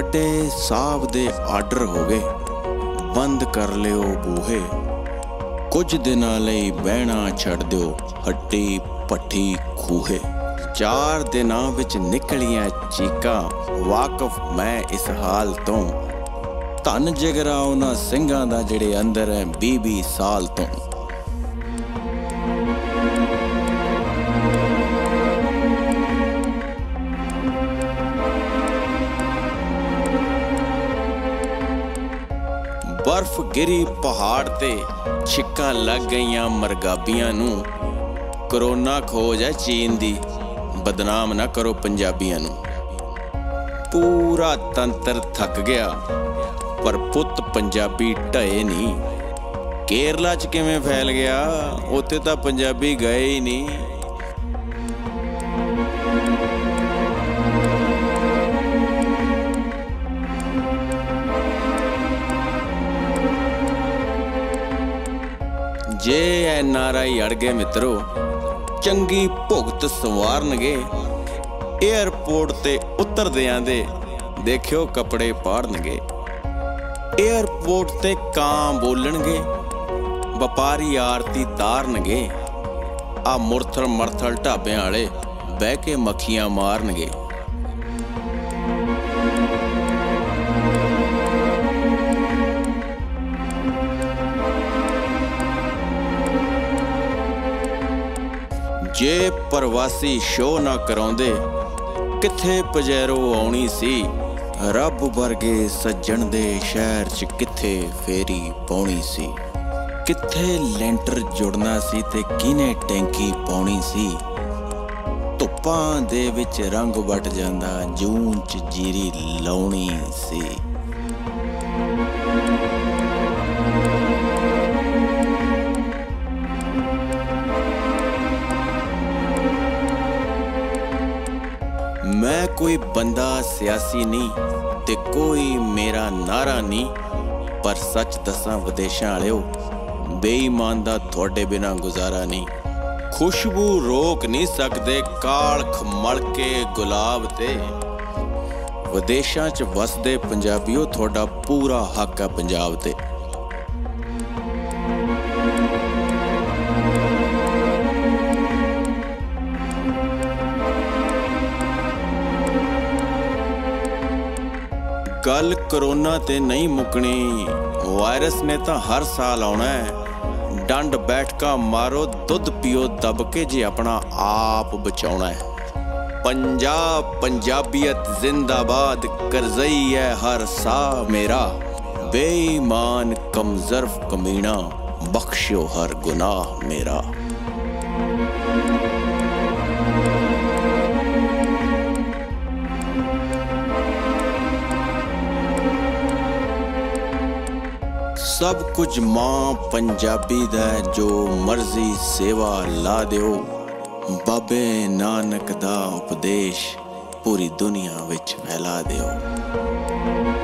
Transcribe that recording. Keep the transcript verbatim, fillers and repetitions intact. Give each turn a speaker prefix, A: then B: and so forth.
A: ਵੱਡੇ ਸਾਹਿਬ ਦੇ ਆਰਡਰ ਹੋ ਗਏ, ਬੰਦ ਕਰ ਲਿਓ ਬੂਹੇ, ਕੁਝ ਦਿਨਾਂ ਲਈ ਬਹਿਣਾ ਛੱਡ ਦਿਓ ਹੱਟੀ ਭੱਠੀ ਖੂਹੇ। ਚਾਰ ਦਿਨਾਂ ਵਿੱਚ ਨਿਕਲੀਆਂ ਚੀਕਾਂ, ਵਾਕਫ ਮੈਂ ਇਸ ਹਾਲ ਤੋਂ, ਧੰਨ ਜਿਗਰਾ ਉਹਨਾਂ ਸਿੰਘਾਂ ਦਾ ਜਿਹੜੇ ਅੰਦਰ ਹੈ ਵੀਹ ਵੀਹ ਸਾਲ ਤੋਂ। ਬਰਫ਼ ਗਿਰੀ ਪਹਾੜ ਤੇ, ਛਿੱਕਾਂ ਲੱਗ ਗਈਆਂ ਮਰਗਾਬੀਆਂ ਨੂੰ। ਕਰੋਨਾ ਖੋਜ ਹੈ ਚੀਨ ਦੀ, ਬਦਨਾਮ ਨਾ ਕਰੋ ਪੰਜਾਬੀਆਂ ਨੂੰ। ਪੂਰਾ ਤੰਤਰ ਥੱਕ ਗਿਆ ਪਰ ਪੁੱਤ ਪੰਜਾਬੀ ਢਏ ਨਹੀਂ। ਕੇਰਲਾ 'ਚ ਕਿਵੇਂ ਫੈਲ ਗਿਆ, ਉੱਥੇ ਤਾਂ ਪੰਜਾਬੀ ਗਏ ਹੀ ਨਹੀਂ। ਜੇ ਐਨ ਆਰ ਆਈ ਅੜ ਗਏ ਮਿੱਤਰੋ, ਚੰਗੀ ਭੁਗਤ ਸੰਵਾਰਨਗੇ। ਏਅਰਪੋਰਟ ਤੇ ਉਤਰਦਿਆਂ ਦੇ ਦੇਖਿਓ ਕੱਪੜੇ ਪਾੜਨਗੇ। ਏਅਰਪੋਰਟ ਤੇ ਕਾਂ ਬੋਲਣਗੇ, ਵਪਾਰੀ ਆਰਤੀ ਤਾਰਨਗੇ। ਆ ਮੁਰਥਲ ਮਰਥਲ ਢਾਬਿਆਂ ਵਾਲੇ ਬਹਿ ਕੇ ਮੱਖੀਆਂ ਮਾਰਨਗੇ। ਜੇ ਪ੍ਰਵਾਸੀ ਸ਼ੋਅ ਨਾ ਕਰਾਉਂਦੇ, ਕਿੱਥੇ ਪਜੈਰੋ ਆਉਣੀ ਸੀ। ਰੱਬ ਵਰਗੇ ਸੱਜਣ ਦੇ ਸ਼ਹਿਰ 'ਚ ਕਿੱਥੇ ਫੇਰੀ ਪਾਉਣੀ ਸੀ। ਕਿੱਥੇ ਲੈਂਟਰ ਜੁੜਨਾ ਸੀ ਤੇ ਕਿਹਨੇ ਟੈਂਕੀ ਪਾਉਣੀ ਸੀ। ਧੁੱਪਾਂ ਦੇ ਵਿੱਚ ਰੰਗ ਵੱਟ ਜਾਂਦਾ, ਜੂਨ 'ਚ ਜੀਰੀ ਲਾਉਣੀ ਸੀ। ਮੈਂ ਕੋਈ ਬੰਦਾ ਸਿਆਸੀ ਨਹੀਂ ਤੇ ਕੋਈ ਮੇਰਾ ਨਾਰਾ ਨਹੀਂ, ਪਰ ਸੱਚ ਦੱਸਾਂ ਵਿਦੇਸ਼ਾਂ ਵਾਲਿਓ, ਬੇਈਮਾਨ ਦਾ ਤੁਹਾਡੇ ਬਿਨਾਂ ਗੁਜ਼ਾਰਾ ਨਹੀਂ। ਖੁਸ਼ਬੂ ਰੋਕ ਨਹੀਂ ਸਕਦੇ ਕਾਲਖ ਮਲ ਕੇ ਗੁਲਾਬ ਤੇ। ਵਿਦੇਸ਼ਾਂ 'ਚ ਵਸਦੇ ਪੰਜਾਬੀਓ, ਤੁਹਾਡਾ ਪੂਰਾ ਹੱਕ ਹੈ ਪੰਜਾਬ ਤੇ। ਗੱਲ ਕਰੋਨਾ ਤੇ ਨਹੀਂ ਮੁੱਕਣੀ, ਵਾਇਰਸ ਨੇ ਤਾਂ ਹਰ ਸਾਲ ਆਉਣਾ ਹੈ। ਡੰਡ ਬੈਠਕਾ ਮਾਰੋ, ਦੁੱਧ ਪੀਓ ਦੱਬ ਕੇ ਜੇ ਆਪਣਾ ਆਪ ਬਚਾਉਣਾ ਹੈ। ਪੰਜਾਬ ਪੰਜਾਬੀਅਤ ਜ਼ਿੰਦਾਬਾਦ, ਕਰਜ਼ਈ ਹੈ ਹਰ ਸਾਹ ਮੇਰਾ। ਬੇਈਮਾਨ ਕਮਜ਼ਰਫ ਕਮੀਣਾ, ਬਖਸ਼ਿਓ ਹਰ ਗੁਨਾਹ ਮੇਰਾ। ਸਭ ਕੁਝ ਮਾਂ ਪੰਜਾਬੀ ਦਾ, ਜੋ ਮਰਜ਼ੀ ਸੇਵਾ ਲਾ ਦਿਓ। ਬਾਬੇ ਨਾਨਕ ਦਾ ਉਪਦੇਸ਼ ਪੂਰੀ ਦੁਨੀਆ ਵਿੱਚ ਫੈਲਾ ਦਿਓ।